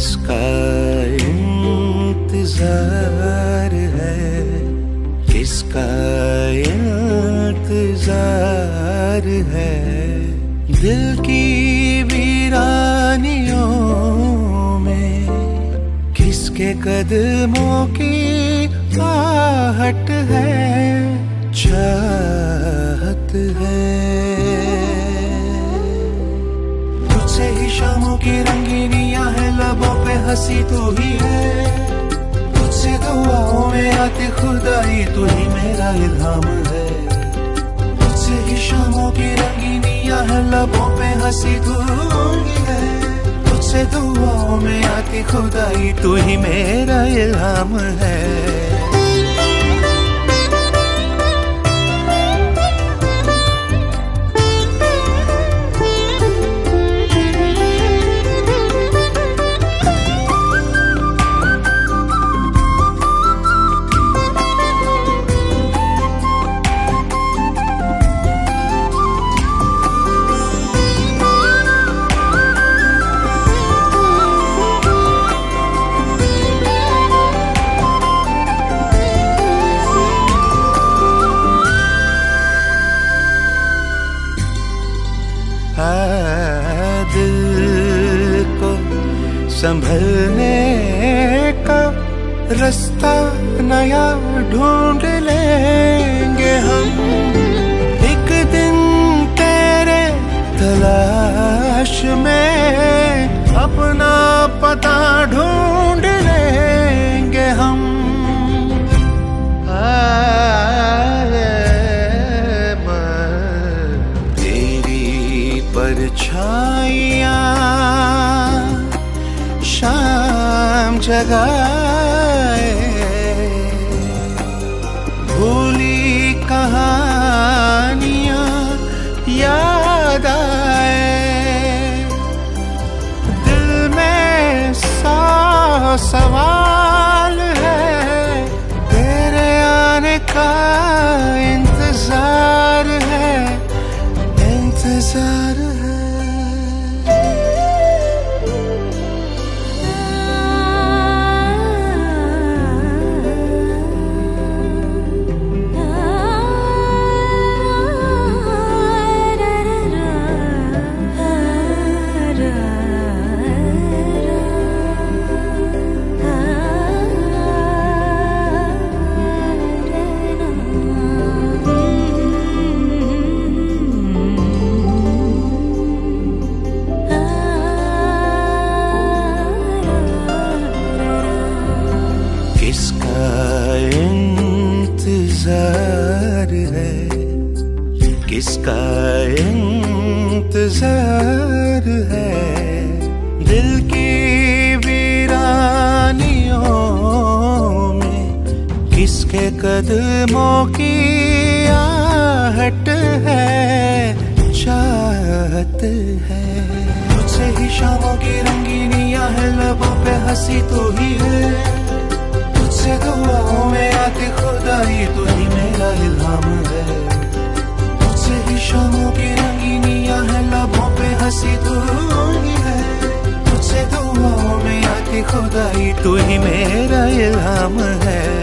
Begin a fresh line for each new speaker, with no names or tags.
किसका इंतजार है, किसका इंतजार है। दिल की वीरानियों में किसके कदमों की आहट है, चाहत है। तुझसे ही शामों की रंगीनियां है, लबों पे हंसी तू ही है। तुझसे दुआओं में आती खुदाई, तू ही मेरा इल्हाम है। तुझसे ही शामों की रंगीनियां है, लबों पे हंसी तू ही है। तुझसे दुआओं में आती खुदाई, तू ही मेरा इल्हाम है। दिल को संभलने का रास्ता नया ढूंढ लेंगे हम। एक दिन तेरे तलाश में अपना पता ढूंढ लेंगे हम। परछाइयाँ शाम जगाए, भूली कहानियाँ याद आए। दिल में 100 सवाल है, तेरे आने का इंतजार है, इंतजार है। किसका इंतजार है, किसका इंतजार है। दिल की वीरानियों में किसके कदमों की आहट है, चाहत है। तुझसे ही शामों की रंगीनियां है, लबों पे हंसी तू ही है। तुझसे दुआओं में आती खुदाई, तू ही मेरा इल्हाम है। तुझसे ही शामों की रंगीनियां है, लबों पे हंसी तू ही है। तुझसे दुआओं में आती खुदाई, तू ही मेरा इल्हाम है।